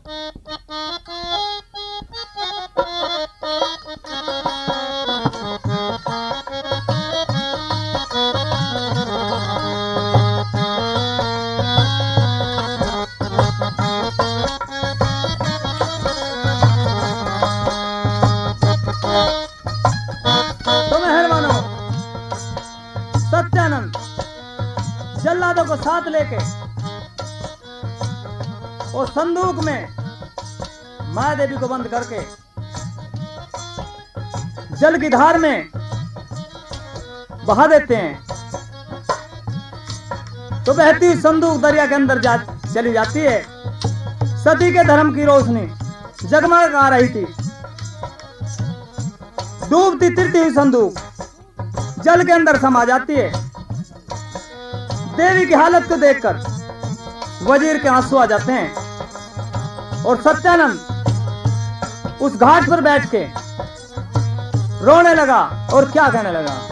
सत्यानंद जल्लादों को साथ लेके और संदूक में माया देवी को बंद करके जल की धार में बहा देते हैं। तो बहती हुई संदूक दरिया के अंदर चली जाती है। सती के धर्म की रोशनी जगमग आ रही थी। डूबती तिरती हुई संदूक जल के अंदर समा जाती है। देवी की हालत को देखकर वजीर के आंसू आ जाते हैं और सत्यानंद उस घाट पर बैठ के रोने लगा और क्या कहने लगा।